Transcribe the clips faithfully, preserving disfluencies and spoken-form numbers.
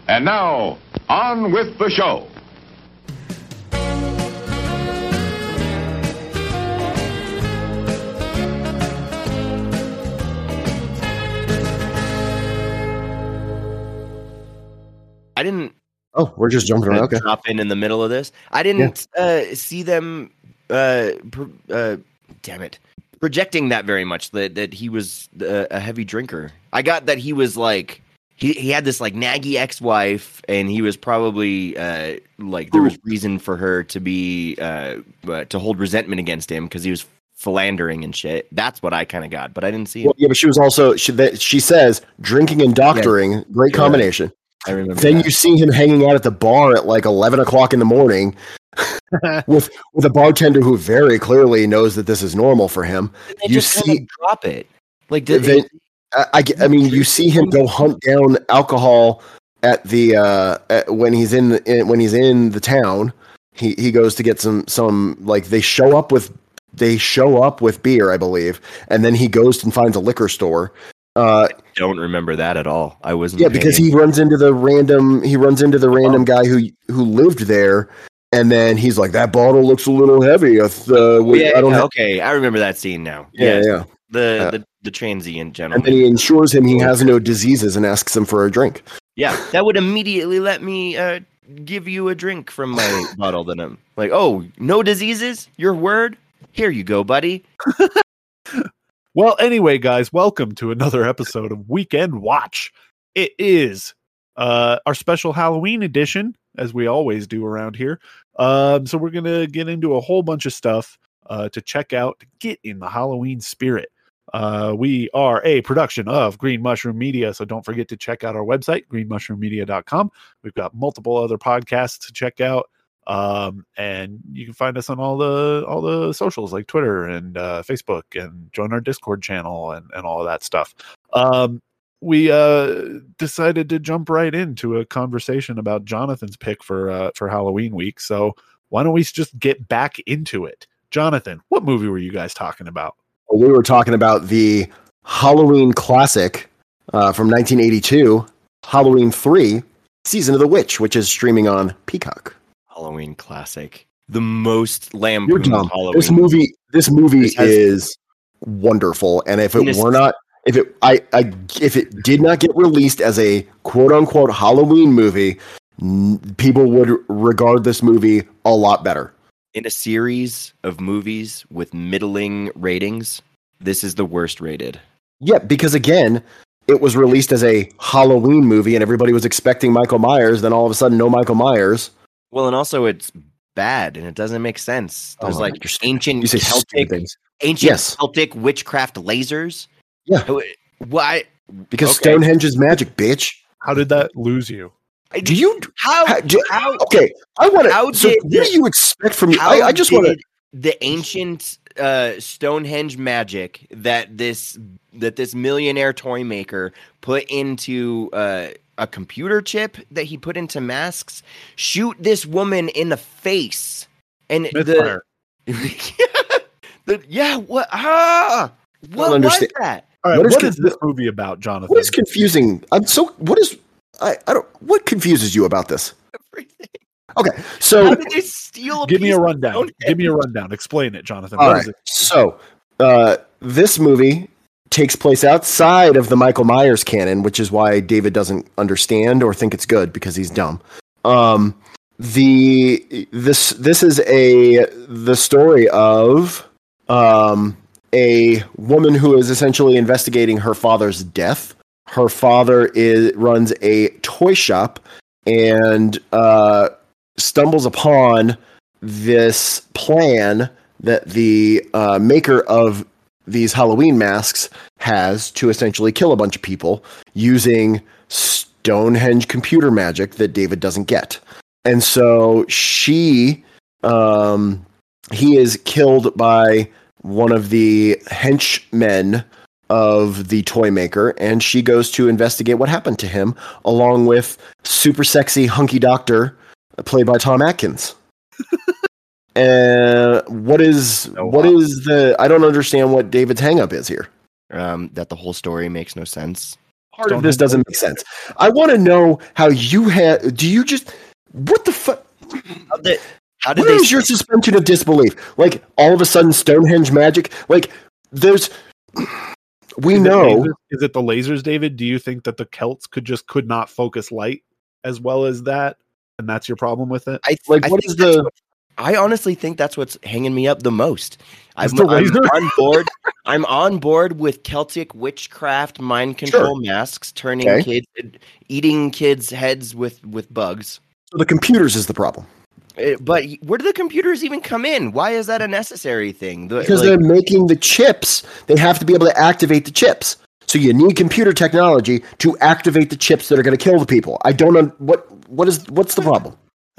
And now, on with the show. I didn't. Oh, we're just jumping around. Okay. Drop in in the middle of this. I didn't yeah. uh, see them. Uh, pro- uh, damn it, projecting that very much. That that he was uh, a heavy drinker. I got that he was like he he had this like naggy ex-wife, and he was probably uh, like there was reason for her to be uh, uh to hold resentment against him because he was philandering and shit. That's what I kind of got, but I didn't see it. Well, yeah, but she was also she, that, she says drinking and doctoring, yeah. great yeah. combination. I remember. Then that. you see him hanging out at the bar at like eleven o'clock in the morning with with a bartender who very clearly knows that this is normal for him. They you just see, kind of drop it. Like, did they, I, I, I mean, you see him go hunt down alcohol at the uh, at, when he's in, the, in when he's in the town. He he goes to get some some like they show up with they show up with beer, I believe, and then he goes and finds a liquor store. Uh, I don't remember that at all. I wasn't. Yeah, because he runs into the random. He runs into the random guy who who lived there, and then he's like, "That bottle looks a little heavy." Uh, oh, yeah, I don't. Yeah, okay, I remember that scene now. Yeah, yeah. yeah. The, uh, the the transient gentleman. And then he ensures him he has no diseases and asks him for a drink. Yeah, that would immediately let me uh, give you a drink from my bottle. Then I'm like, "Oh, no diseases? Your word? Here you go, buddy." Well, anyway, guys, welcome to another episode of Weekend Watch. It is uh, our special Halloween edition, as we always do around here. Um, so we're going to get into a whole bunch of stuff uh, to check out, to get in the Halloween spirit. Uh, we are a production of Green Mushroom Media, so don't forget to check out our website, green mushroom media dot com. We've got multiple other podcasts to check out. Um, and you can find us on all the, all the socials like Twitter and, uh, Facebook, and join our Discord channel and, and all of that stuff. Um, we, uh, decided to jump right into a conversation about Jonathan's pick for, uh, for Halloween week. So why don't we just get back into it? Jonathan, what movie were you guys talking about? Well, we were talking about the Halloween classic, uh, from nineteen eighty-two, Halloween three, Season of the Witch, which is streaming on Peacock. Halloween classic, the most lampooned Halloween. This movie, this movie this has, is wonderful, and if it were not, if it, I, I, if it did not get released as a quote unquote Halloween movie, n- people would regard this movie a lot better. In a series of movies with middling ratings, this is the worst rated. Yeah, because again, it was released as a Halloween movie, and everybody was expecting Michael Myers. Then all of a sudden, no Michael Myers. Well, and also it's bad, and it doesn't make sense. There's oh, like ancient you say Celtic, things. ancient yes. Celtic witchcraft lasers. Yeah. Why? Because okay. Stonehenge is magic, bitch. How did that lose you? Do you? How? how, do, how okay, I want to. So did, what do you expect from me? I, I just want to. The ancient uh, Stonehenge magic that this that this millionaire toy maker put into uh, a computer chip that he put into masks, shoot this woman in the face, and the, the yeah what ah what was that? All right, what is, what is this movie about, Jonathan? What is confusing? I'm so. What is? I, I don't. What confuses you about this? Everything. Okay, so how did they steal? A give me a rundown. Stonehenge? Give me a rundown. Explain it, Jonathan. All what right. is it? So uh, this movie takes place outside of the Michael Myers canon, which is why David doesn't understand or think it's good because he's dumb. Um, the this this is a the story of um, a woman who is essentially investigating her father's death. Her father is runs a toy shop and uh, stumbles upon this plan that the uh, maker of these Halloween masks has to essentially kill a bunch of people using Stonehenge computer magic that David doesn't get. And so she, um, he is killed by one of the henchmen of the toy maker, and she goes to investigate what happened to him, along with super sexy hunky doctor played by Tom Atkins. And what is oh, wow. what is the? I don't understand what David's hangup is here. Um, that the whole story makes no sense. part of this doesn't make sense. I want to know how you had. Do you just what the fuck? How did, how did Where they is your suspension of disbelief? Like all of a sudden, Stonehenge magic. Like there's. We is know. It lasers, is it the lasers, David? Do you think that the Celts could just could not focus light as well as that, and that's your problem with it? I Like I what think is that's the? what- I honestly think that's what's hanging me up the most. I'm, the I'm laser? on board. I'm on board with Celtic witchcraft, mind control masks, turning Okay. kids, eating kids' heads with with bugs. So the computers is the problem Uh, But where do the computers even come in? Why is that a necessary thing? The- because like- they're making the chips. They have to be able to activate the chips. So you need computer technology to activate the chips that are going to kill the people. I don't know what what is what's the problem.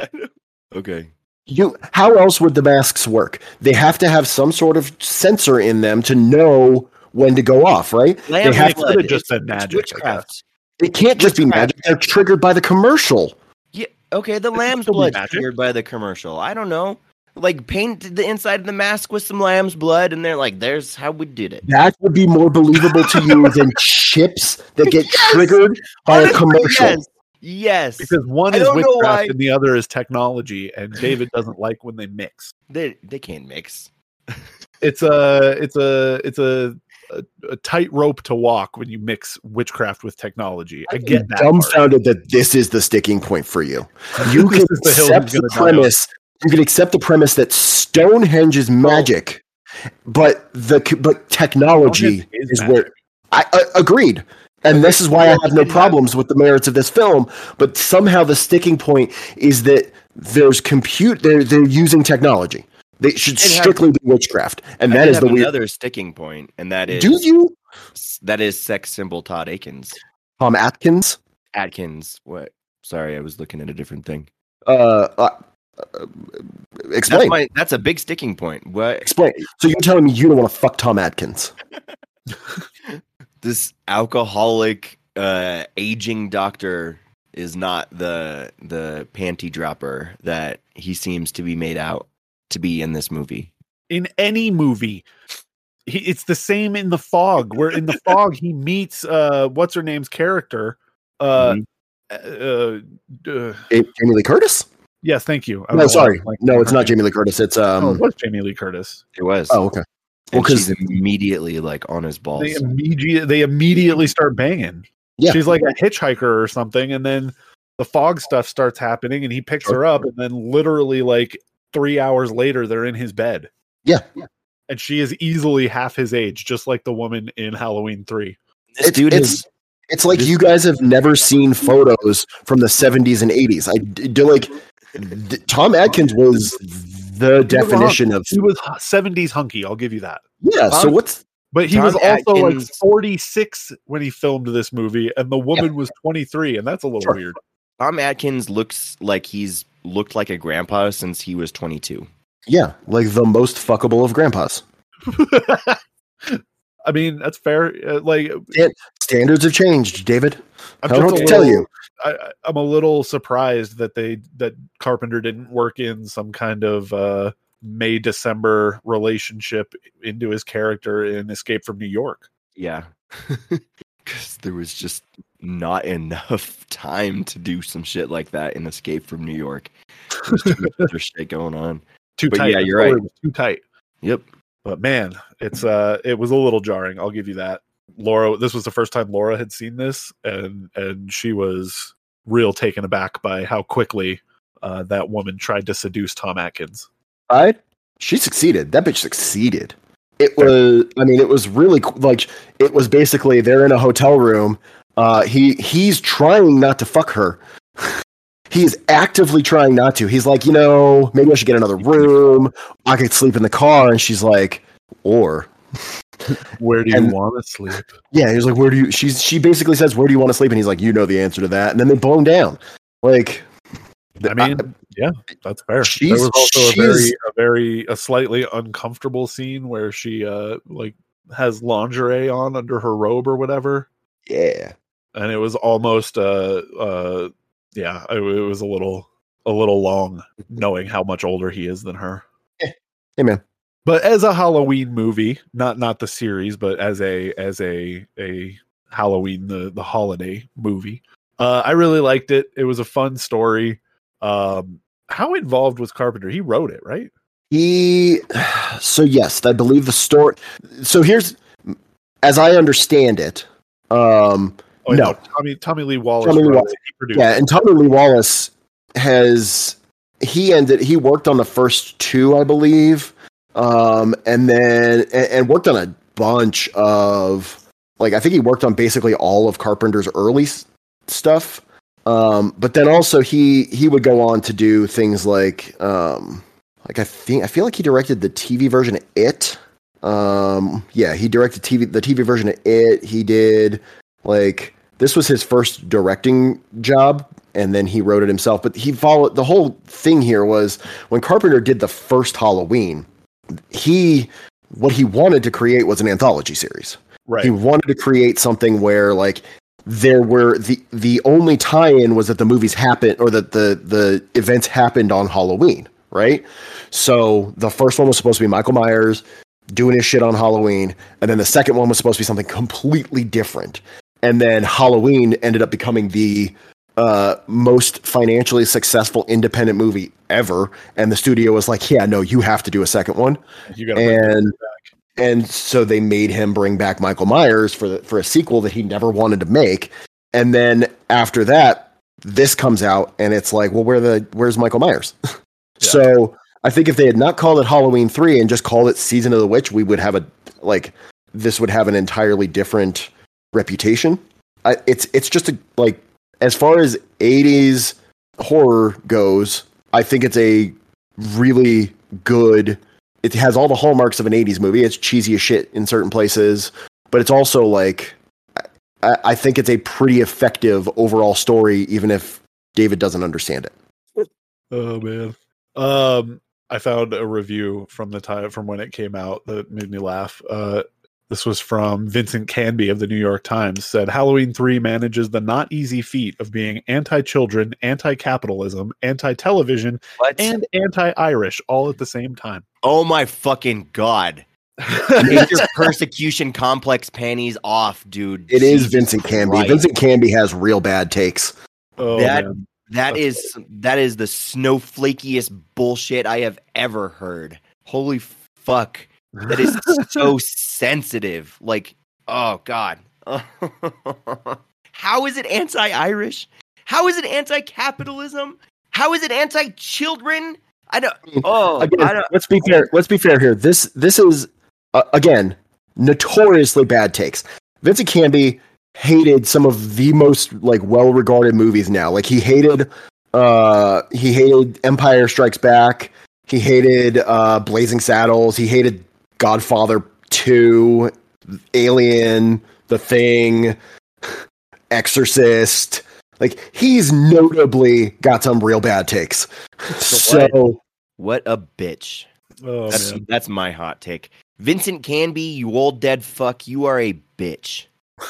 okay. You, how else would the masks work? They have to have some sort of sensor in them to know when to go off, right? Lamb they have and to, blood. could've just It's- been it's magic, I witchcraft. it can't just be Witchcraft. magic. They're triggered by the commercial. Yeah. Okay. The lamb's still be blood magic. triggered by the commercial. I don't know. Like paint the inside of the mask with some lamb's blood, and they're like, "There's how we did it." That would be more believable to you than chips that get Yes! triggered by a Honestly, commercial. Yes. Yes. Because one I is don't know witchcraft why. and the other is technology, and David doesn't like when they mix. They they can't mix. It's a it's a it's a a, a tight rope to walk when you mix witchcraft with technology. I get that. part. Dumbfounded that this is the sticking point for you. You This can is the hill accept he's the gonna die on. premise. You can accept the premise that Stonehenge is magic, but the but technology Stonehenge is is magic. where I, I agreed. And this is why I have no problems with the merits of this film. But somehow the sticking point is that there's compute. They're they're using technology. They should It has- strictly be witchcraft, and I that did is have the weird. another sticking point, and that is Do you, that is sex symbol Todd Akins. Tom Atkins? Atkins. What? Sorry, I was looking at a different thing. Uh, uh, uh, That's explain. my. That's a big sticking point. What? Explain. So you're telling me you don't want to fuck Tom Atkins? This alcoholic, uh, aging doctor is not the the panty dropper that he seems to be made out to be in this movie. In any movie, he, it's the same in The Fog. Where in The Fog he meets uh, what's her name's character. Uh, Mm-hmm. uh, uh, Ja- Jamie Lee Curtis? yes, thank you. I don't No, know why sorry. I'm blanking No, on it's her not name. Jamie Lee Curtis. It's Oh, um. it was Jamie Lee Curtis. It was. Oh, okay. And Well, 'cause- she's immediately like on his balls. They immediately they immediately start banging. Yeah. She's like a hitchhiker or something, and then the fog stuff starts happening, and he picks Sure. her up, and then literally like three hours later, they're in his bed, Yeah. and she is easily half his age, just like the woman in Halloween three. This It's, dude it's, is it's like this- you guys have never seen photos from the seventies and eighties. I d- do like d- Tom Atkins was the definition of He was seventies hunky. I'll give you that. yeah. So Tom- what's But he Tom was also like Atkins- forty-six when he filmed this movie, and the woman was twenty-three, and that's a little Sure. weird. Tom Atkins looks like he's looked like a grandpa since he was twenty-two. yeah, like the most fuckable of grandpas. I mean, that's fair. Uh, like, Standards have changed, David. I'm I don't know just what a to tell little- you. I, I- I'm a little surprised that they that Carpenter didn't work in some kind of uh, May December relationship into his character in Escape from New York. Yeah. Because there was just not enough time to do some shit like that in Escape from New York. There's too much other shit going on. Too But tight. yeah, The you're right. story was too tight. Yep. But man, it's uh, it was a little jarring. I'll give you that. Laura, this was the first time Laura had seen this, and and she was real taken aback by how quickly uh, that woman tried to seduce Tom Atkins. Right? She succeeded. That bitch succeeded. It was. I mean, it was really co- like it was basically they're in a hotel room. Uh, he he's trying not to fuck her. He is actively trying not to. He's like, you know, maybe I should get another room. I could sleep in the car. And she's like, or Where do you And- want to sleep? yeah. He was like, where do you? She's she basically says, where do you want to sleep? And he's like, you know the answer to that. And then they blow him down. Like, I mean, yeah, that's fair. She's- there was also a she's- very, a very, a slightly uncomfortable scene where she, uh, like, has lingerie on under her robe or whatever, yeah. and it was almost, uh, uh, yeah, it, it was a little, a little long, knowing how much older he is than her. Hey man. But as a Halloween movie, not not the series, but as a as a a Halloween, the the holiday movie. Uh, I really liked it. It was a fun story. Um, how involved was Carpenter? He wrote it, right? He, so yes, I believe the story. So here's, as I understand it, um, oh, no, no, Tommy Tommy Lee Wallace. Tommy Lee wrote Wallace. it. He produced Yeah, it. and Tommy Lee Wallace has he ended he worked on the first two, I believe, um, and then and, and worked on a bunch of like I think he worked on basically all of Carpenter's early s- stuff. Um, but then also he he would go on to do things like um, like I think I feel like he directed the T V version of It. Um, yeah, he directed T V the T V version of It. He did like this was his first directing job, and then he wrote it himself. But he followed the whole thing here was when Carpenter did the first Halloween, he what he wanted to create was an anthology series. Right. He wanted to create something where like there were the the only tie-in was that the movies happened or that the the events happened on Halloween, right? So the first one was supposed to be Michael Myers doing his shit on Halloween, and then the second one was supposed to be something completely different. And then Halloween ended up becoming the uh, most financially successful independent movie ever, and the studio was like, "Yeah, no, you have to do a second one." You gotta And and so they made him bring back Michael Myers for the, for a sequel that he never wanted to make. And then after that, this comes out, and it's like, well, where the where's Michael Myers? Yeah. So I think if they had not called it Halloween three and just called it Season of the Witch, we would have a like this would have an entirely different reputation. I, it's it's just a like as far as eighties horror goes, I think it's a really good. It has all the hallmarks of an eighties movie. It's cheesy as shit in certain places, but it's also like I, I think it's a pretty effective overall story, even if David doesn't understand it. Oh man. Um, I found a review from the time from when it came out that made me laugh. Uh, this was from Vincent Canby of the New York Times. Said Halloween three manages the not easy feat of being anti-children, anti-capitalism, anti-television, What? and anti-Irish all at the same time. Oh my fucking god! Take your persecution complex panties off, dude. It is Jesus Vincent Canby. Christ. Vincent Canby has real bad takes. Oh, That- man. That That's is that is the snowflakiest bullshit I have ever heard. Holy fuck. That is so sensitive. Like, oh god. How is it anti-Irish? How is it anti-capitalism? How is it anti-children? I don't Oh, Again, I don't let's be fair. Let's be fair here. This this is uh, again notoriously bad takes. Vincent Canby hated some of the most like well-regarded movies now. Like he hated uh he hated Empire Strikes Back. He hated uh Blazing Saddles. He hated Godfather two, Alien, The Thing, Exorcist. Like he's notably got some real bad takes. So what a bitch. Oh, That's man. that's my hot take. Vincent Canby, you old dead fuck, you are a bitch.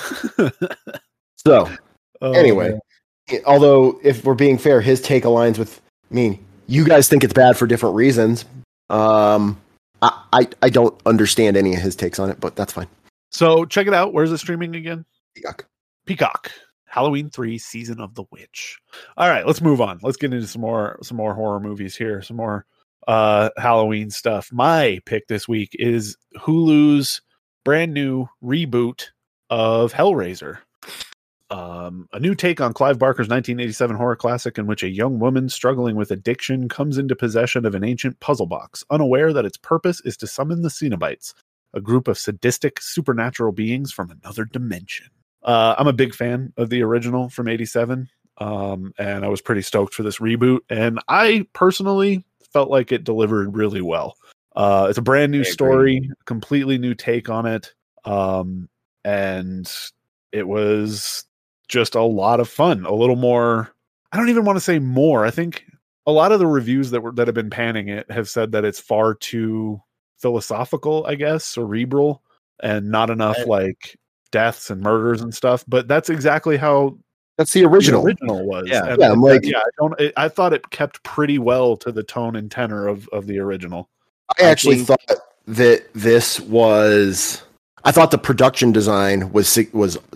so Oh, anyway, man. although if we're being fair, his take aligns with I mean, you guys think it's bad for different reasons. Um, I, I I don't understand any of his takes on it, but that's fine. So check it out. Where's it streaming again? Yuck. Peacock. Halloween three, Season of the Witch. All right, let's move on. Let's get into some more some more horror movies here. Some more uh, Halloween stuff. My pick this week is Hulu's brand new reboot of Hellraiser. Um, a new take on Clive Barker's nineteen eighty-seven horror classic in which a young woman struggling with addiction comes into possession of an ancient puzzle box, unaware that its purpose is to summon the Cenobites, a group of sadistic supernatural beings from another dimension. Uh, I'm a big fan of the original from eighty-seven, um, and I was pretty stoked for this reboot, and I personally felt like it delivered really well. Uh, it's a brand new story, completely new take on it, um, and it was just a lot of fun. A little more, I don't even want to say more. I think a lot of the reviews that were that have been panning it have said that it's far too philosophical, I guess, cerebral, and not enough I, like deaths and murders and stuff. But that's exactly how That's the original. the original was. Yeah. And Yeah, I'm I- like- yeah, I don't. It, I thought it kept pretty well to the tone and tenor of of the original. I actually think- thought that this was. I thought the production design was sig- was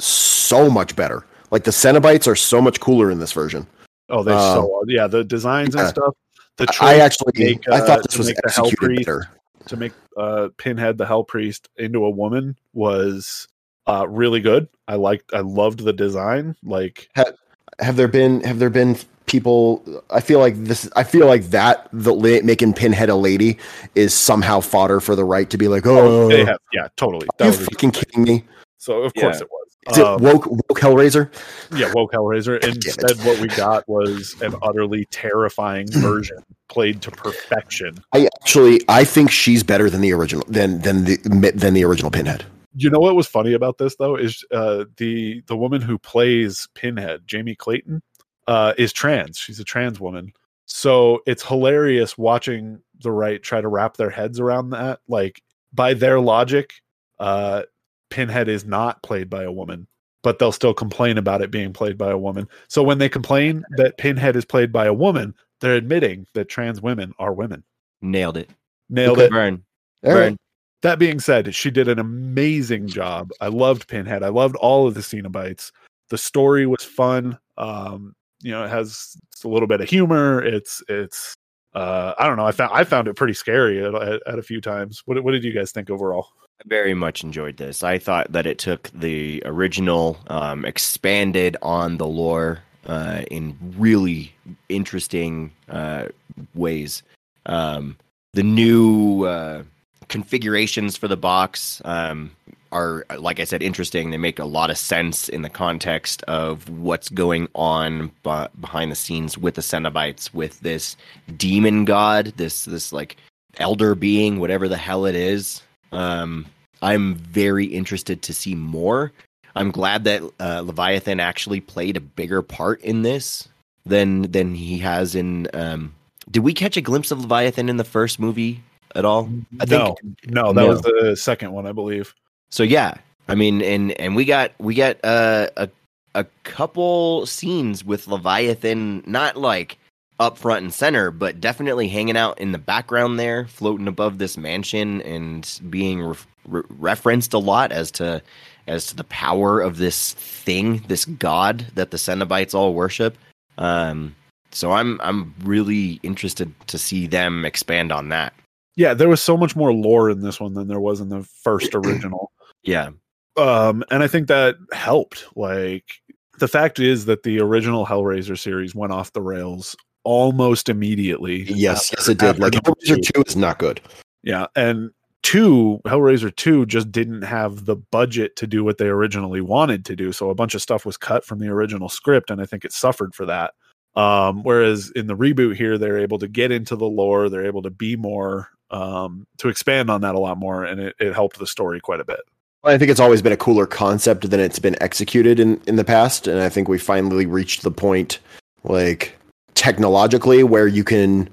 so much better. Like the Cenobites are so much cooler in this version. Oh, they Um, so yeah, the designs and yeah. stuff. The I choice actually, to make, I uh, thought this to was make the Hell executed Priest better. to make uh, Pinhead the Hell Priest into a woman was uh, really good. I liked, I loved the design. Like, Have, have there been have there been people? I feel like this. I feel like that the la- making Pinhead a lady is somehow fodder for the right to be like, oh, they have, yeah, totally. are you That was a fucking huge thing. kidding me? So of course Yeah. it was. Is Um, it woke woke Hellraiser? Yeah, woke Hellraiser. damn it. Instead, what we got was an utterly terrifying version played to perfection. I actually I think she's better than the original than than the than the original Pinhead. You know what was funny about this though is uh, the the woman who plays Pinhead, Jamie Clayton, uh, is trans. She's a trans woman, so it's hilarious watching the right try to wrap their heads around that. Like by their logic, uh, Pinhead is not played by a woman, but they'll still complain about it being played by a woman. So when they complain that Pinhead is played by a woman, they're admitting that trans women are women. Nailed it. Nailed Okay, it. Burn. All Burn. right. That being said, she did an amazing job. I loved Pinhead. I loved all of the Cenobites. The story was fun. Um, you know, it has a little bit of humor. It's it's uh, I don't know. I found I found it pretty scary at, at, at a few times. What what did you guys think overall? I very much enjoyed this. I thought that it took the original, um, expanded on the lore uh, in really interesting uh, ways. Um, the new uh, configurations for the box um, are, like I said, interesting. They make a lot of sense in the context of what's going on b- behind the scenes with the Cenobites, with this demon god, this this like elder being, whatever the hell it is. Um, I'm very interested to see more. I'm glad that uh, Leviathan actually played a bigger part in this than than he has in. Um, did we catch a glimpse of Leviathan in the first movie at all? I no, think no, that no. was the second one, I believe. So yeah, I mean, and and we got we got uh, a a couple scenes with Leviathan, not like up front and center, but definitely hanging out in the background there, floating above this mansion and being re- re- referenced a lot as to as to the power of this thing, this god that the Cenobites all worship. Um, so I'm I'm really interested to see them expand on that. Yeah, there was so much more lore in this one than there was in the first original. Yeah, Um, and I think that helped. Like the fact is that the original Hellraiser series went off the rails almost immediately. Yes, after- yes, it did. after Like number Hellraiser two. two is not good. Yeah, and two, Hellraiser two just didn't have the budget to do what they originally wanted to do. So a bunch of stuff was cut from the original script, and I think it suffered for that. Um, whereas in the reboot here, they're able to get into the lore, they're able to be more, um, to expand on that a lot more, and it, it helped the story quite a bit. I think it's always been a cooler concept than it's been executed in, in the past, and I think we finally reached the point, like technologically, where you can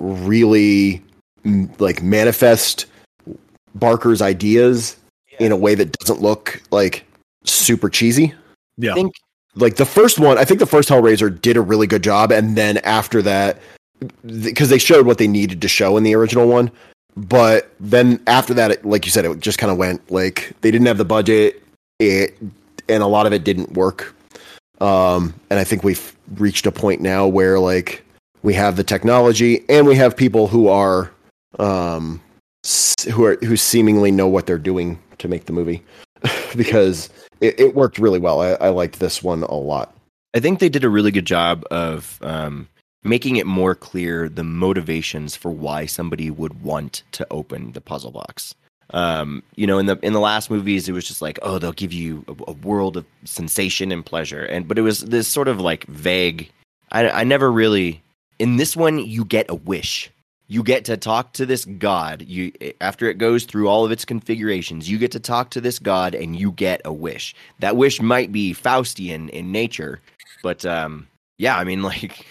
really m- like manifest Barker's ideas in a way that doesn't look like super cheesy. Yeah. I think Like the first one, I think the first Hellraiser did a really good job, and then after that, because they showed what they needed to show in the original one, but then after that, it, like you said, it just kind of went like they didn't have the budget, it and a lot of it didn't work. Um, and I think we've reached a point now where like we have the technology and we have people who are um, s- who are who seemingly know what they're doing to make the movie because it, it worked really well. I, I liked this one a lot. I think they did a really good job of um, making it more clear the motivations for why somebody would want to open the puzzle box. Um, you know, in the in the last movies, it was just like, oh, they'll give you a, a world of sensation and pleasure, and but it was this sort of like vague. I, I never really. In this one, you get a wish. You get to talk to this god. You after it goes through all of its configurations, you get to talk to this god, and you get a wish. That wish might be Faustian in nature, but um, yeah, I mean, like,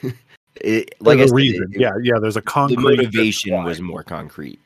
it, like There's I a said, reason. it- yeah, yeah. There's a the concrete motivation was more concrete.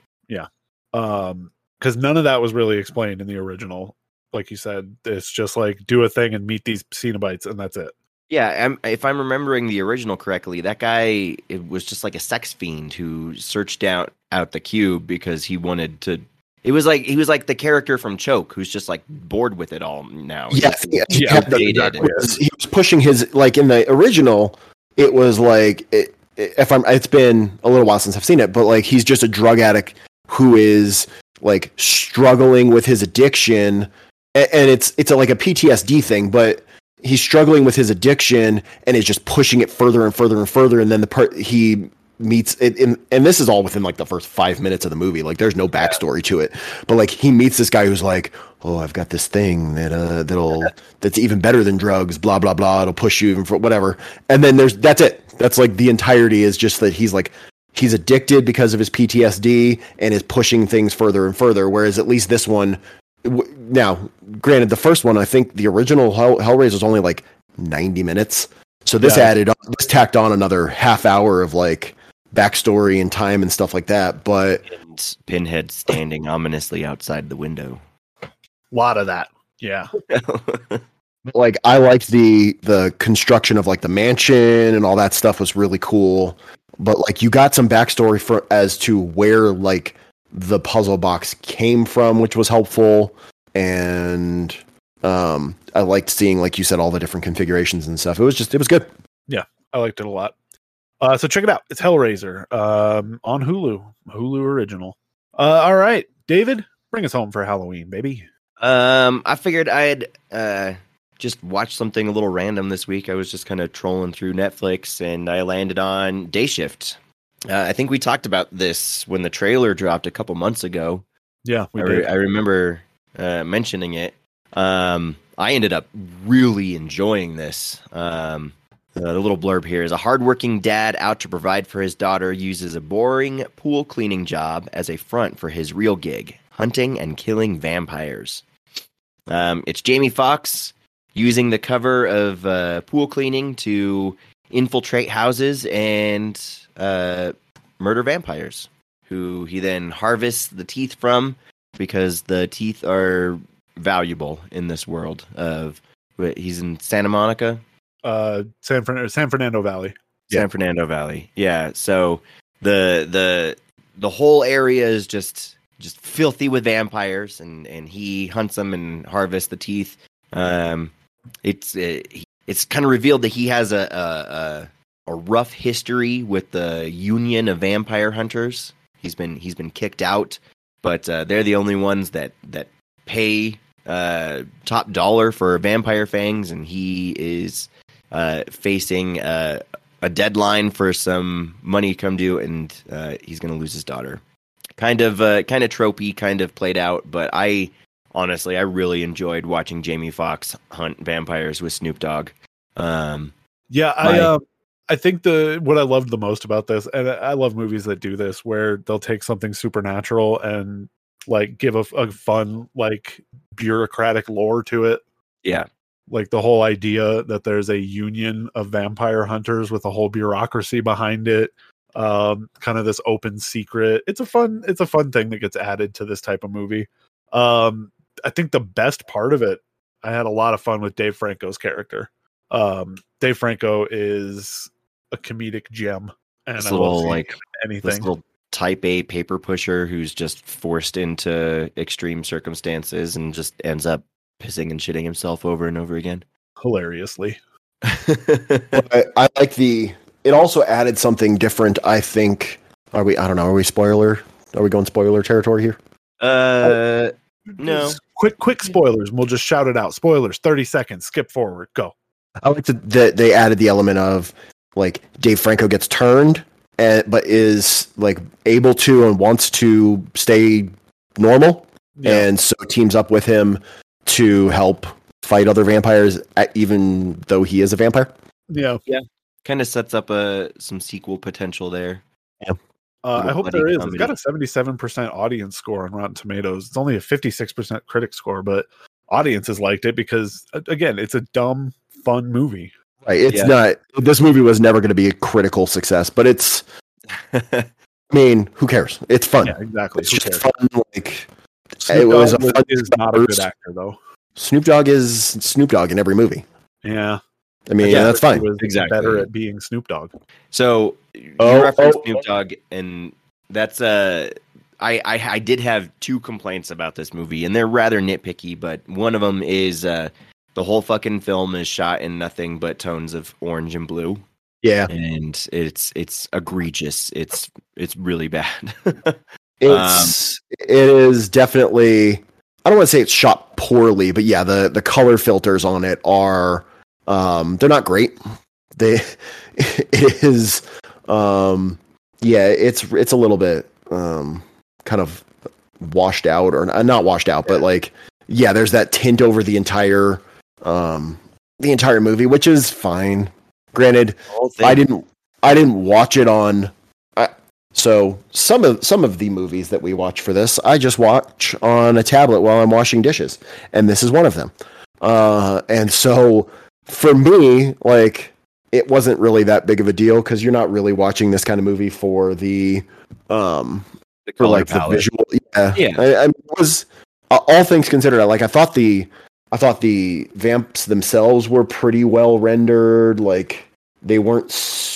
um because none of that was really explained in the original. Like you said, it's just like do a thing and meet these Cenobites, and that's it. Yeah, I'm, if I'm remembering the original correctly, that guy it was just like a sex fiend who searched out out the cube because he wanted to It was like he was like the character from Choke, who's just like bored with it all now. Yes, yeah, he, Yeah, had the- exactly. he was, he was pushing his like in the original. It was like it, if I'm. It's been a little while since I've seen it, but like he's just a drug addict who is like struggling with his addiction, and, and it's it's a, like a P T S D thing, but he's struggling with his addiction and is just pushing it further and further and further, and then the part he meets it in, and this is all within like the first five minutes of the movie. Like there's no backstory to it, but like he meets this guy who's like, oh, I've got this thing that uh that'll that's even better than drugs, blah blah blah, it'll push you even for whatever. And then there's that's it. That's like the entirety is just that he's like he's addicted because of his P T S D and is pushing things further and further. Whereas at least this one, w- now granted, the first one, I think the original Hell, Hellraiser was only like ninety minutes, so this Yeah. added on, this tacked on another half hour of like backstory and time and stuff like that. But And Pinhead standing ominously outside the window. A lot of that. Yeah. like I liked the the construction of like the mansion and all that stuff was really cool. But like you got some backstory for as to where like the puzzle box came from, which was helpful. And um I liked seeing, like you said, all the different configurations and stuff. It was just it was good. I liked it a lot. Uh, so check it out. It's Hellraiser um, on Hulu, Hulu original. Uh, all right, David, bring us home for Halloween, baby. Um, I figured I'd uh just watch something a little random this week. I was just kind of trolling through Netflix, and I landed on Day Shift. Uh, I think we talked about this when the trailer dropped a couple months ago. Yeah, we I, did. re- I remember uh, mentioning it. Um, I ended up really enjoying this. Um, uh, the little blurb here is: a hardworking dad out to provide for his daughter uses a boring pool cleaning job as a front for his real gig, hunting and killing vampires. Um, it's Jamie Foxx using the cover of uh, Pool Cleaning to infiltrate houses and uh, murder vampires, who he then harvests the teeth from, because the teeth are valuable in this world. Of he's in Santa Monica, Uh, San Fernando, San Fernando Valley. San Yeah. Fernando Valley. Yeah. So the the the whole area is just just filthy with vampires, and and he hunts them and harvests the teeth. Um, it's it, it's kind of revealed that he has a, a a a rough history with the Union of Vampire Hunters. He's been he's been kicked out, but uh, they're the only ones that that pay uh, top dollar for vampire fangs, and he is uh, facing uh, a deadline for some money come due, and uh, he's going to lose his daughter. Kind of, uh, kind of tropey, kind of played out, but I honestly, I really enjoyed watching Jamie Foxx hunt vampires with Snoop Dogg. Um, Yeah, I My- uh, I think the what I loved the most about this, and I I love movies that do this, where they'll take something supernatural and like give a, a fun like bureaucratic lore to it. yeah, Like the whole idea that there's a union of vampire hunters with a whole bureaucracy behind it. Um, kind of this open secret. It's a fun, it's a fun thing that gets added to this type of movie. Um, I think the best part of it, I had a lot of fun with Dave Franco's character. Um, Dave Franco is a comedic gem, and this I love little seeing like him in anything. this little type A paper pusher who's just forced into extreme circumstances and just ends up pissing and shitting himself over and over again. Hilariously. I, I like the. It also added something different. I think. Are we? I don't know. Are we spoiler? Are we going spoiler territory here? uh, no. Just quick, quick spoilers. We'll just shout it out. Spoilers. Thirty seconds. Skip forward. Go. I like that the, they added the element of like Dave Franco gets turned, and but is like able to and wants to stay normal, Yeah. and so teams up with him to help fight other vampires, at, even though he is a vampire. Yeah. Kind of sets up a some sequel potential there. Uh, I Little hope buddy there is. It's comedy. got a seventy-seven percent audience score on Rotten Tomatoes. It's only a fifty-six percent critic score, but audiences liked it because, a- again, it's a dumb, fun movie. Right? It's Yeah. not. This movie was never going to be a critical success, but it's. I mean, who cares? It's fun. Yeah, exactly. It's Who just cares? fun. Like Snoop it was Dogg a fun is not a good burst. actor, though. Snoop Dogg is Snoop Dogg in every movie. Yeah. I mean, Yeah, that's He fine. was Exactly. better at being Snoop Dogg. So you Oh, referenced oh, Snoop Dogg, and that's uh I, I I did have two complaints about this movie, and they're rather nitpicky. But one of them is uh, the whole fucking film is shot in nothing but tones of orange and blue. Yeah, and it's it's egregious. It's it's really bad. it's um, it is definitely. I don't want to say it's shot poorly, but yeah, the the color filters on it are um, they're not great. They it is um, yeah, it's it's a little bit um, kind of washed out or not washed out, but like yeah, there's that tint over the entire um, the entire movie, which is fine. Granted, I didn't I didn't watch it on. I, so some of some of the movies that we watch for this, I just watch on a tablet while I'm washing dishes, and this is one of them. Uh, and so for me, like it wasn't really that big of a deal because you're not really watching this kind of movie for the um the for like palette. the visual. Yeah, yeah. I, I was uh, all things considered. Like I thought the I thought the vamps themselves were pretty well rendered. Like they weren't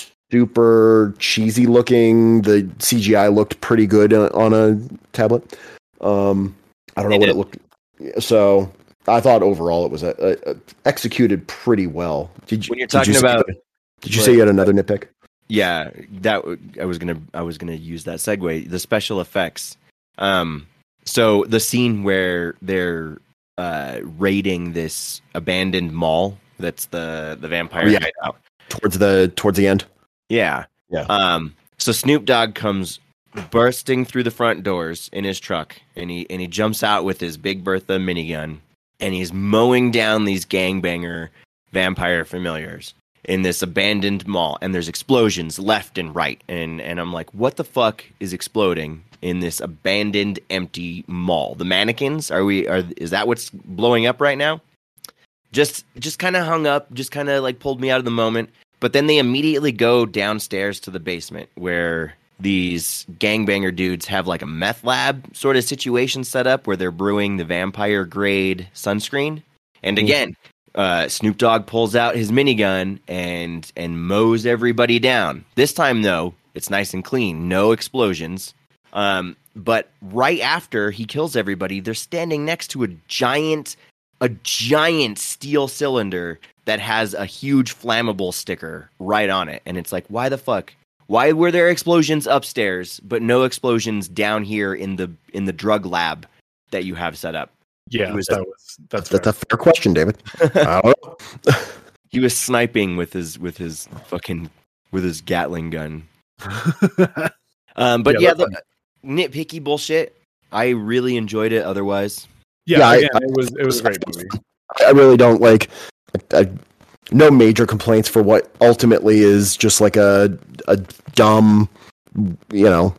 super cheesy looking. The C G I looked pretty good on a tablet. Um, I don't know what it looked. So I thought overall it was a, a, a executed pretty well. Did you? When you're talking did you about, say, did you say you had another nitpick? Yeah, that I was gonna I was gonna use that segue. The special effects. Um, so the scene where they're uh, raiding this abandoned mall. That's the the vampire yeah. hideout. Towards the towards the end. Yeah. Yeah. Um, so Snoop Dogg comes bursting through the front doors in his truck, and he and he jumps out with his Big Bertha minigun, and he's mowing down these gangbanger vampire familiars in this abandoned mall, and there's explosions left and right, and and I'm like, what the fuck is exploding in this abandoned, empty mall? The mannequins? Are we? Are is that what's blowing up right now? Just just kind of hung up, just kind of like pulled me out of the moment. But then they immediately go downstairs to the basement where these gangbanger dudes have like a meth lab sort of situation set up where they're brewing the vampire grade sunscreen. And again, uh, Snoop Dogg pulls out his minigun and and mows everybody down. This time, though, it's nice and clean. No explosions. Um, but right after he kills everybody, they're standing next to a giant, a giant steel cylinder that has a huge flammable sticker right on it. And it's like, why the fuck? Why were there explosions upstairs, but no explosions down here in the in the drug lab that you have set up? Yeah, was, that was that's that's a fair question, David. I don't know. He was sniping with his with his fucking with his Gatling gun. um, but yeah, yeah the nitpicky bullshit. I really enjoyed it. Otherwise, yeah, yeah again, I, it was it was a great movie. I really don't like. I, I, no major complaints for what ultimately is just like a a dumb, you know,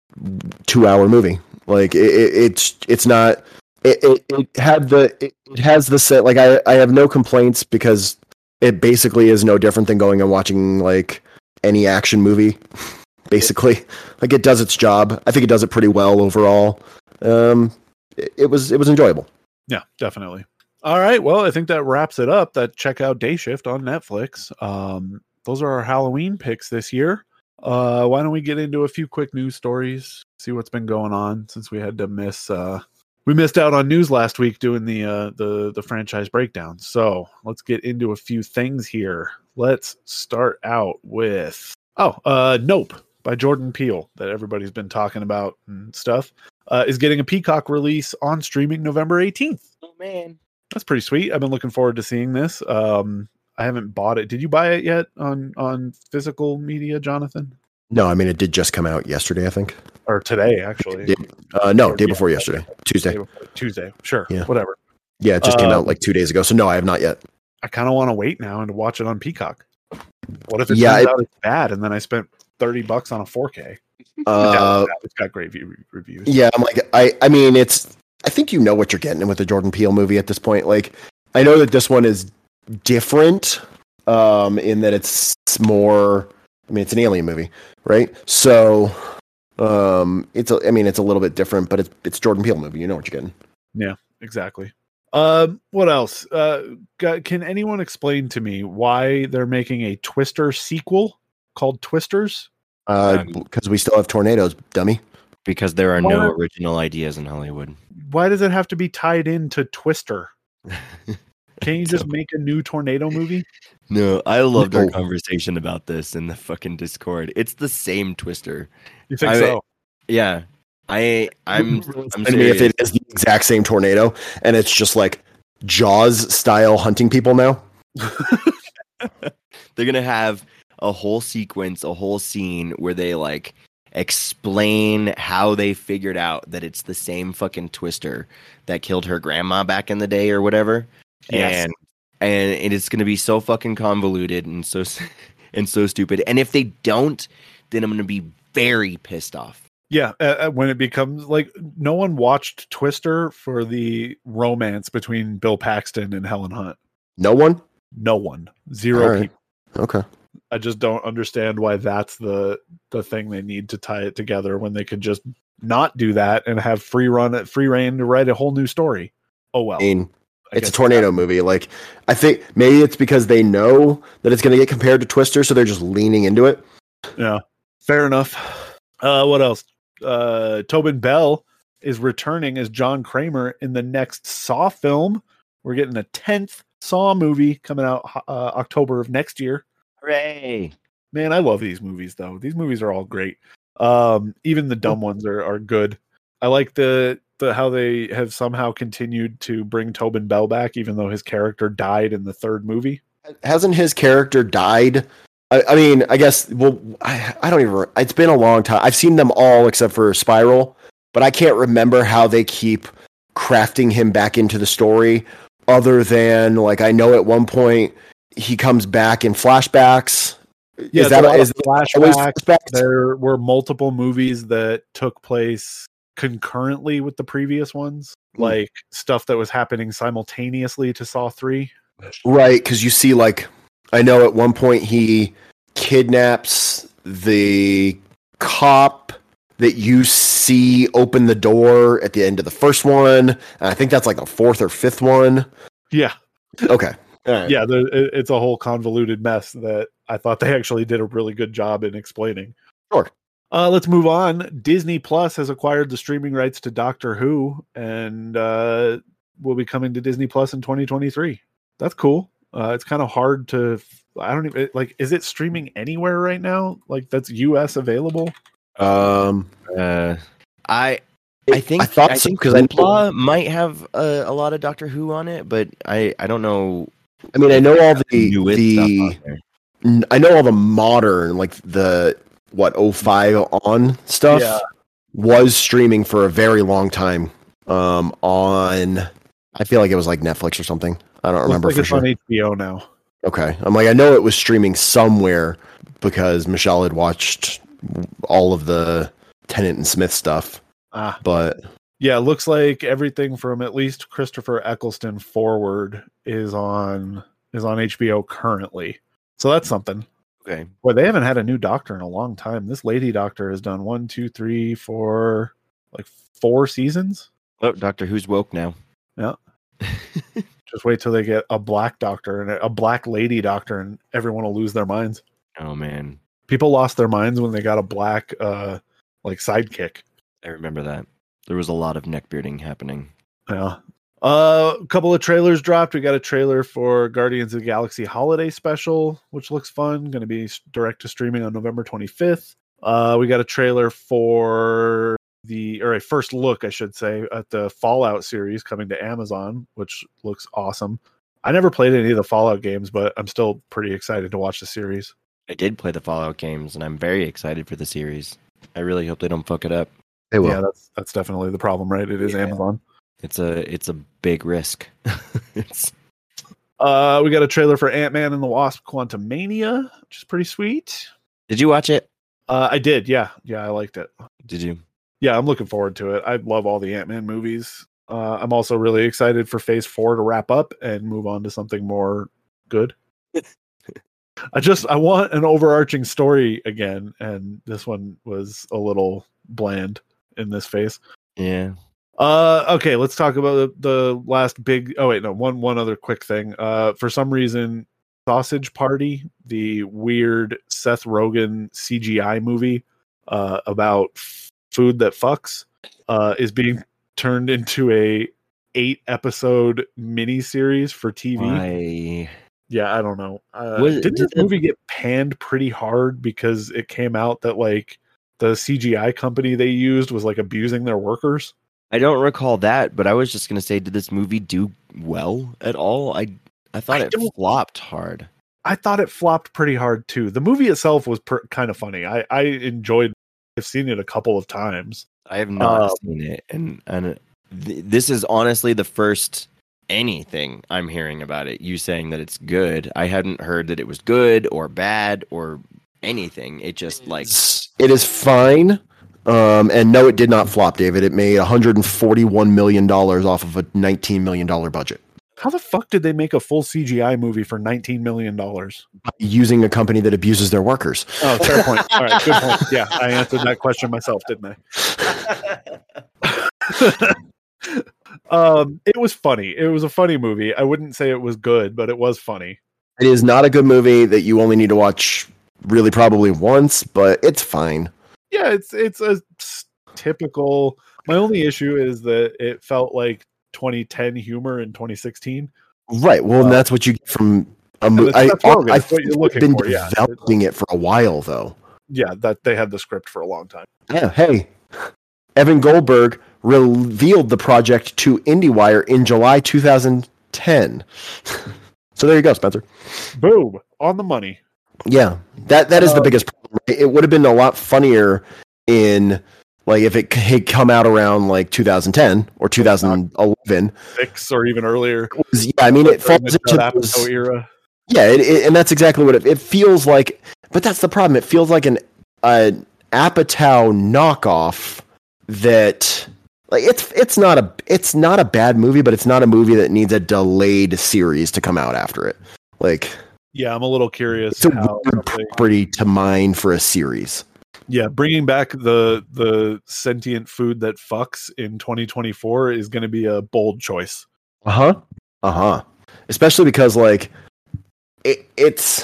two hour movie. Like it, it, it's it's not. It, it, it had the it, it has the set. Like I I have no complaints because it basically is no different than going and watching like any action movie. Basically, like it does its job. I think it does it pretty well overall. Um, it, it was it was enjoyable. Yeah, definitely. All right. Well, I think that wraps it up. That check out Day Shift on Netflix. Um, those are our Halloween picks this year. Uh, why don't we get into a few quick news stories? See what's been going on since we had to miss. Uh, we missed out on news last week doing the uh, the the franchise breakdown. So let's get into a few things here. Let's start out with oh, uh, Nope by Jordan Peele that everybody's been talking about and stuff. Uh, is getting a Peacock release on streaming November eighteenth. Oh man. That's pretty sweet. I've been looking forward to seeing this. Um, I haven't bought it. Did you buy it yet on, on physical media, Jonathan? No, I mean it did just come out yesterday, I think, or today actually. Uh, no, or, day yeah, before yesterday, Tuesday. Before, Tuesday, sure, yeah, whatever. Yeah, it just came um, out like two days ago. So no, I have not yet. I kind of want to wait now and to watch it on Peacock. What if it yeah, turns it, out it's bad and then I spent thirty bucks on a four K? Uh, it's got great view, reviews. Yeah, I'm like I. I mean, it's. I think you know what you're getting with the Jordan Peele movie at this point. Like, I know that this one is different um, in that it's more. I mean, it's an alien movie, right? So, um, it's. A, I mean, it's a little bit different, but it's it's Jordan Peele movie. You know what you're getting. Yeah, exactly. Um, what else? Uh, can anyone explain to me why they're making a Twister sequel called Twisters? Uh, because we still have tornadoes, dummy. Because there are What? no original ideas in Hollywood. Why does it have to be tied into Twister? Can't you just So- make a new tornado movie? No, I loved our No. conversation about this in the fucking Discord. It's the same Twister. You think I- so? Yeah. I I'm I'm I mean, if serious. it is the exact same tornado and it's just like Jaws style hunting people now. They're gonna have a whole sequence, a whole scene where they like explain how they figured out that it's the same fucking Twister that killed her grandma back in the day or whatever. Yes. And and it is gonna be so fucking convoluted and so and so stupid. And if they don't, then I'm gonna be very pissed off. Yeah, uh, uh, when it becomes like no one watched Twister for the romance between Bill Paxton and Helen Hunt. No one? No one, zero All right. people. Okay. I just don't understand why that's the the thing they need to tie it together when they could just not do that and have free run free reign to write a whole new story. Oh well, I mean, I it's a guess tornado movie. Like, I think maybe it's because they know that it's going to get compared to Twister, so they're just leaning into it. Yeah, fair enough. Uh, what else? Uh, Tobin Bell is returning as John Kramer in the next Saw film. We're getting a tenth Saw movie coming out uh, October of next year. Hooray! Man, I love these movies though. These movies are all great. Um, even the dumb ones are, are good. I like the the how they have somehow continued to bring Tobin Bell back, even though his character died in the third movie. Hasn't his character died? I, I mean, I guess, well, I, I don't even, it's been a long time. I've seen them all except for Spiral, but I can't remember how they keep crafting him back into the story other than, like, I know at one point he comes back in flashbacks. Yeah, is that, a lot is of that always flashbacks. flashbacks? There were multiple movies that took place concurrently with the previous ones, Hmm. like stuff that was happening simultaneously to Saw three. Right, because you see, like, I know at one point he kidnaps the cop that you see open the door at the end of the first one. And I think that's like the fourth or fifth one. Yeah, Okay. All right. yeah, there, it- it's a whole convoluted mess that I thought they actually did a really good job in explaining. Sure. Uh, let's move on. Disney Plus has acquired the streaming rights to Doctor Who and uh, will be coming to Disney Plus in twenty twenty-three. That's cool. Uh, it's kind of hard to, I don't even, like, is it streaming anywhere right now? Like, that's U S available? Um, Uh, I I think I thought I so, think 'cause I- Hoopla might have uh, a lot of Doctor Who on it, but I I don't know I mean, I know all the, newest the stuff on there. n- I know all the modern, like the, what, oh five on stuff Yeah. was streaming for a very long time. Um, on, I feel like it was like Netflix or something. I don't remember Looks like for it's sure. on H B O now. Okay. I'm like, I know it was streaming somewhere because Michelle had watched all of the Tennant and Smith stuff, Ah, but yeah, it looks like everything from at least Christopher Eccleston forward is on is on H B O currently. So that's something. Okay. Boy, they haven't had a new Doctor in a long time. This Lady Doctor has done one, two, three, four, like four seasons. Oh, Doctor Who's woke now. Yeah. Just wait till they get a black Doctor and a black Lady Doctor, and everyone will lose their minds. Oh man, People lost their minds when they got a black, uh, like sidekick. I remember that. There was a lot of neckbearding happening. Yeah. Uh, a couple of trailers dropped. We got a trailer for Guardians of the Galaxy Holiday Special, which looks fun. Going to be s- direct to streaming on November twenty-fifth. Uh, we got a trailer for the, or a first look, I should say, at the Fallout series coming to Amazon, which looks awesome. I never played any of the Fallout games, but I'm still pretty excited to watch the series. I did play the Fallout games, and I'm very excited for the series. I really hope they don't fuck it up. they will. Yeah, that's that's definitely the problem, right? It is Yeah. Amazon. It's a it's a big risk. it's Uh, we got a trailer for Ant-Man and the Wasp: Quantumania, which is pretty sweet. Did you watch it? Uh, I did, yeah, yeah, I liked it. Did you? Yeah, I'm looking forward to it. I love all the Ant-Man movies. Uh, I'm also really excited for Phase Four to wrap up and move on to something more good. I just I want an overarching story again, and this one was a little bland in this phase. Yeah. Uh, okay, let's talk about the, the last big. Oh wait, no, one one other quick thing. Uh, for some reason, Sausage Party, the weird Seth Rogen C G I movie uh, about Food That Fucks uh, is being turned into a eight episode mini series for T V. Why? Yeah, I don't know. Uh, Was- didn't did this the- movie get panned pretty hard because it came out that like the C G I company they used was like abusing their workers? I don't recall that, but I was just gonna say, did this movie do well at all? I I thought I it don't- flopped hard. I thought it flopped pretty hard too. The movie itself was per- kind of funny. I, I enjoyed. I've seen it a couple of times. I have not Um, seen it, and and th- this is honestly the first anything I'm hearing about it. You saying that it's good. I hadn't heard that it was good or bad or anything. It just like It's- It is fine. Um, and no, it did not flop, David. It made one hundred forty-one million dollars off of a nineteen million dollars budget. How the fuck did they make a full C G I movie for nineteen million dollars? Using a company that abuses their workers. Oh, fair point. All right, good point. Yeah, I answered that question myself, didn't I? um, it was funny. It was a funny movie. I wouldn't say it was good, but it was funny. It is not a good movie that you only need to watch really probably once, but it's fine. Yeah, it's it's a s- typical. My only issue is that it felt like twenty ten humor in twenty sixteen. Right. Well, and that's what you get from a movie. that's- I, that's Logan. I That's what think you're they've looking been for, yeah. developing it for a while, though. Yeah, that they had the script for a long time. Yeah. Hey, Evan Goldberg revealed the project to IndieWire in July two thousand ten. So there you go, Spencer. Boom, on the money. Yeah, that that is the Um, biggest problem. Right? It would have been a lot funnier in like if it had come out around like two thousand ten or two thousand eleven. Six or even earlier. Yeah, I mean it During falls the into Judd those, Apatow era. yeah, it, it, and that's exactly what it, it feels like. But that's the problem. It feels like an an Apatow knockoff that like it's it's not a it's not a bad movie, but it's not a movie that needs a delayed series to come out after it. Like Yeah, I'm a little curious it's a how. weird something- property to mine for a series. Yeah, bringing back the the sentient food that fucks in twenty twenty-four is going to be a bold choice. Uh huh. Uh huh. Especially because like it, it's.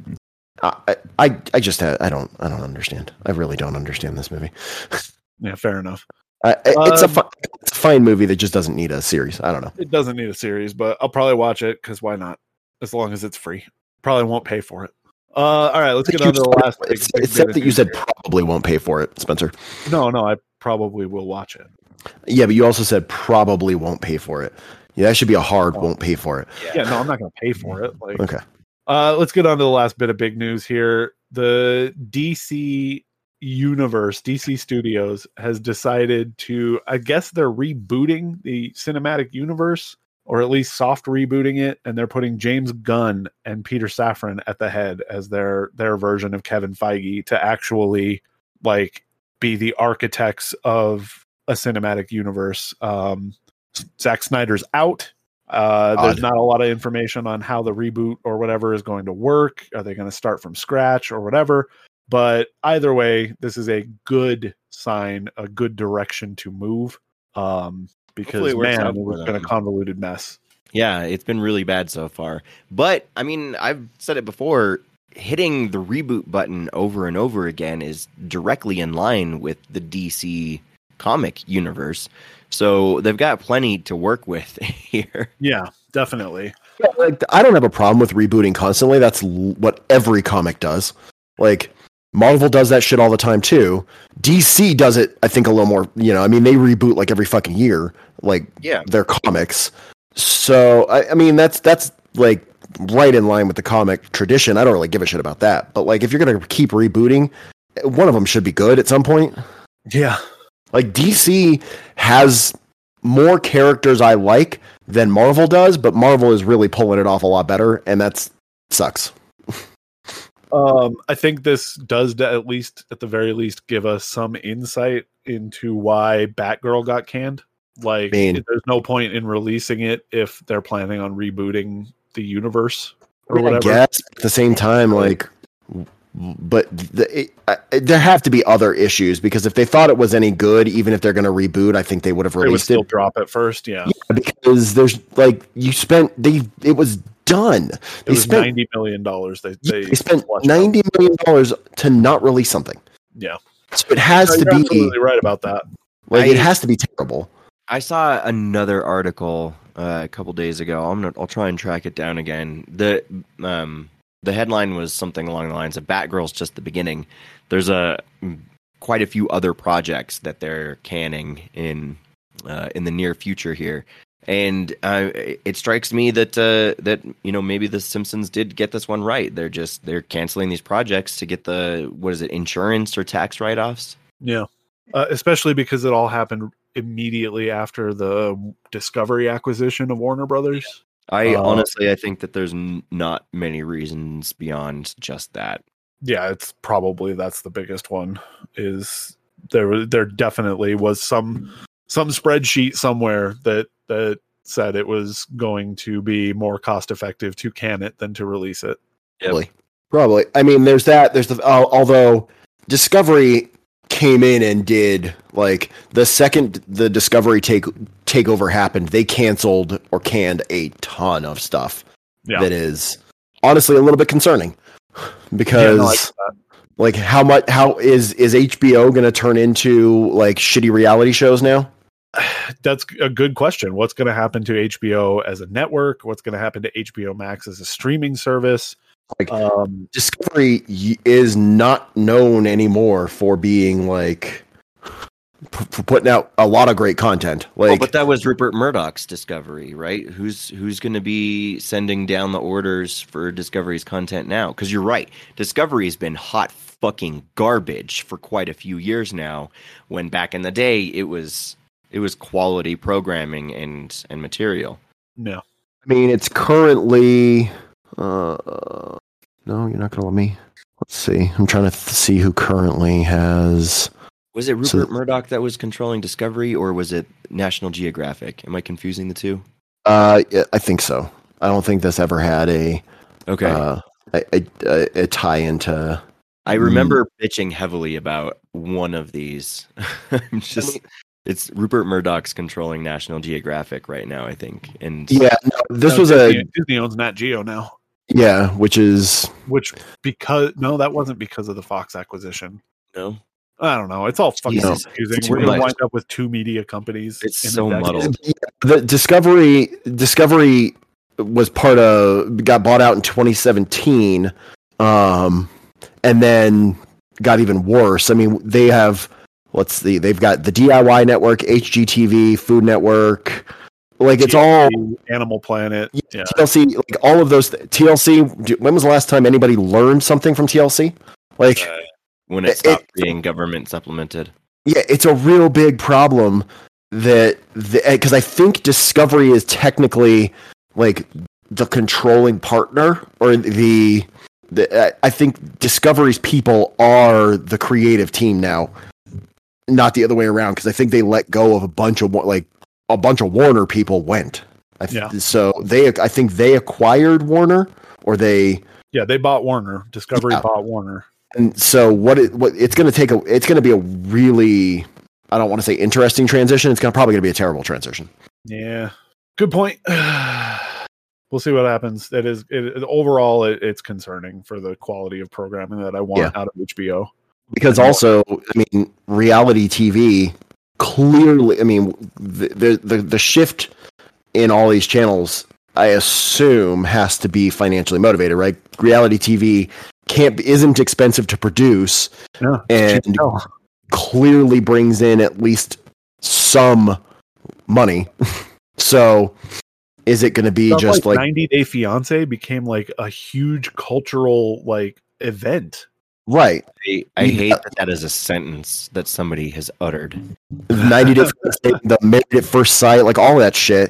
I, I I just ha- I don't I don't understand. I really don't understand this movie. Yeah, fair enough. I, it's a Um, fi- it's a fine movie that just doesn't need a series. I don't know. It doesn't need a series, but I'll probably watch it because why not? As long as it's free. Probably won't pay for it. Uh, all right, let's get on to the last. big- It's, big except bit that of you said news probably won't pay for it, Spencer. here. No, no, I probably will watch it. Yeah, but you also said probably won't pay for it. Yeah, that should be a hard Oh. won't pay for it. Yeah, no, I'm not going to pay for it. Like, Okay. Uh, let's get on to the last bit of big news here. The D C universe, D C Studios, has decided to, I guess they're rebooting the cinematic universe, or at least soft rebooting it, and they're putting James Gunn and Peter Safran at the head as their their version of Kevin Feige to actually like be the architects of a cinematic universe. Um, Zack Snyder's out. Uh, there's Odd. not a lot of information on how the reboot or whatever is going to work. Are they going to start from scratch or whatever? But either way, this is a good sign, a good direction to move. Um, Hopefully because it works man, out it for was been a them. convoluted mess. Yeah, it's been really bad so far. But I mean, I've said it before, hitting the reboot button over and over again is directly in line with the D C comic universe. So they've got plenty to work with here. Yeah, definitely. Yeah, like, I don't have a problem with rebooting constantly. That's l- what every comic does. Like Marvel does that shit all the time too. D C does it, I think, a little more. You know, I mean, they reboot like every fucking year, like Yeah. their comics. So I, I mean, that's that's like right in line with the comic tradition. I don't really give a shit about that. But like, if you're gonna keep rebooting, one of them should be good at some point. Yeah. Like D C has more characters I like than Marvel does, but Marvel is really pulling it off a lot better, and that's sucks. Um, I think this does d- at least, at the very least, give us some insight into why Batgirl got canned. Like, I mean- there's no point in releasing it if they're planning on rebooting the universe or I whatever. guess at the same time, like, but the, it, I, there have to be other issues because if they thought it was any good, even if they're going to reboot, I think they would have They would released still it. drop it first. Yeah, Because there's like you spent they it was done. it They was spent ninety million dollars. They they, they spent flushed out. ninety million dollars to not release something. Yeah. So it has No, to you're be absolutely right about that. like I- it has to be terrible. I saw another article uh, a couple days ago. I'm gonna, I'll try and track it down again. The um, the headline was something along the lines of "Batgirl's just the beginning." There's a quite a few other projects that they're canning in uh, in the near future here, and uh, it strikes me that uh, that you know maybe the Simpsons did get this one right. They're just they're canceling these projects to get the what is it insurance or tax write offs. Yeah, uh, especially because it all happened immediately after the Discovery acquisition of Warner Brothers. I Uh, honestly, I think that there's n- not many reasons beyond just that. Yeah, it's probably that's the biggest one. Is there? There definitely was some some spreadsheet somewhere that that said it was going to be more cost effective to can it than to release it. Yep. Probably. Probably. I mean, there's that. There's the. Uh, although Discovery came in and did like the second the Discovery take takeover happened, they canceled or canned a ton of stuff Yeah, that is honestly a little bit concerning Yeah, because no, I get that. like how much how is is H B O going to turn into like shitty reality shows now? That's a good question. What's going to happen to H B O as a network? What's going to happen to H B O Max as a streaming service? Like Um, Discovery y- is not known anymore for being like p- for putting out a lot of great content. Like Well, but that was Rupert Murdoch's Discovery, right? Who's who's going to be sending down the orders for Discovery's content now? Because you're right, Discovery's been hot fucking garbage for quite a few years now. When back in the day, it was it was quality programming and and material. no. I mean, it's currently. Uh, no, you're not going to let me. Let's see. I'm trying to th- see who currently has. Was it Rupert So- Murdoch that was controlling Discovery, or was it National Geographic? Am I confusing the two? Uh, yeah, I think so. I don't think this ever had a Okay. uh, a, a, a, a tie into. I remember bitching heavily about one of these. I'm just it's Rupert Murdoch's controlling National Geographic right now, I think. And Yeah, no, this No, was Disney, a Disney owns Nat Geo now, yeah, which is which because no, that wasn't because of the Fox acquisition. no, I don't know. It's all fucking Jesus, confusing. it's We're too gonna much. wind up with two media companies. It's in a so decade. muddled. the Discovery. Discovery was part of got bought out in twenty seventeen, um, and then got even worse. I mean, they have let's see, they've got the D I Y Network, H G T V, Food Network. Like it's all Animal Planet. Yeah. T L C, like all of those. T L C. do- When was the last time anybody learned something from T L C? Like, when It- it stopped it- being government supplemented. yeah, it's a real big problem that because I think Discovery is technically like the controlling partner or the. the I think Discovery's people are the creative team now, not the other way around. Because I think they let go of a bunch of wa- like a bunch of Warner people went. I th- Yeah. So they, I think they acquired Warner, or they. Yeah, they bought Warner. Discovery Yeah. bought Warner. And so what it what it's going to take a it's going to be a really I don't want to say interesting transition. It's going to probably going to be a terrible transition. Yeah. Good point. We'll see what happens. It is it, overall it, it's concerning for the quality of programming that I want Yeah. out of H B O. Because also, I mean, reality T V clearly. I mean, the the the, the shift in all these channels, I assume, has to be financially motivated, right? Reality T V can't be, isn't expensive to produce, Yeah. and clearly brings in at least some money. So, is it going to be Stuff just like like ninety Day Fiance became like a huge cultural like event. right? I, I Yeah. hate that that is a sentence that somebody has uttered. ninety Day Fiancé, the Married at First Sight, like all of that shit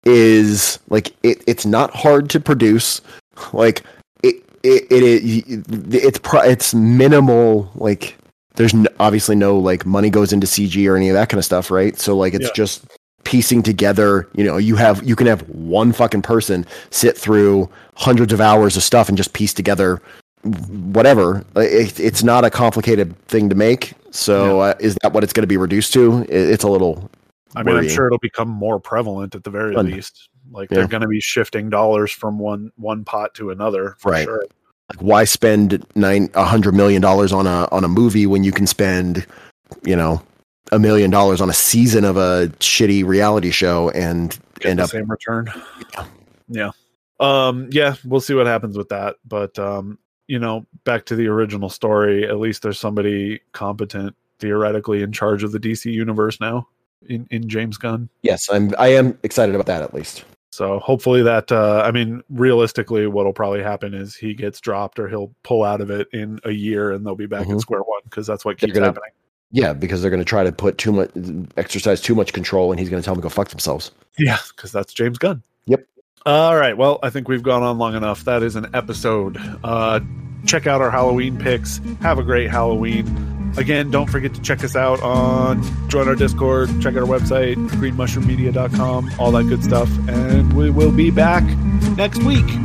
is like it, it's not hard to produce. Like it, it, it, it it's pro, it's minimal. Like there's n- obviously no like money goes into C G or any of that kind of stuff, right? So like it's Yeah. just piecing together. You know, you have you can have one fucking person sit through hundreds of hours of stuff and just piece together whatever. It, it's not a complicated thing to make. So uh, is that what it's going to be reduced to? It, it's a little. I mean, I'm worrying. sure it'll become more prevalent at the very Fun. least. Like Yeah. they're going to be shifting dollars from one one pot to another for Right. sure. Like, why spend nine a hundred million dollars on a on a movie when you can spend, you know, a million dollars on a season of a shitty reality show and Get end the up same return? Yeah. Yeah. Um, yeah, we'll see what happens with that. But um, you know, back to the original story, at least there's somebody competent theoretically in charge of the D C universe now in, in James Gunn. Yes, I'm I am excited about that at least. So hopefully that, uh, I mean, realistically, what'll probably happen is he gets dropped or he'll pull out of it in a year and they'll be back Mhm. at square one because that's what They're keeps gonna- happening. Yeah, because they're going to try to put too much, exercise too much control, and he's going to tell them to go fuck themselves. Yeah, because that's James Gunn. Yep. All right. Well, I think we've gone on long enough. That is an episode. Uh, check out our Halloween picks. Have a great Halloween. Again, don't forget to check us out on, join our Discord, check out our website, green mushroom media dot com, all that good stuff. And we will be back next week.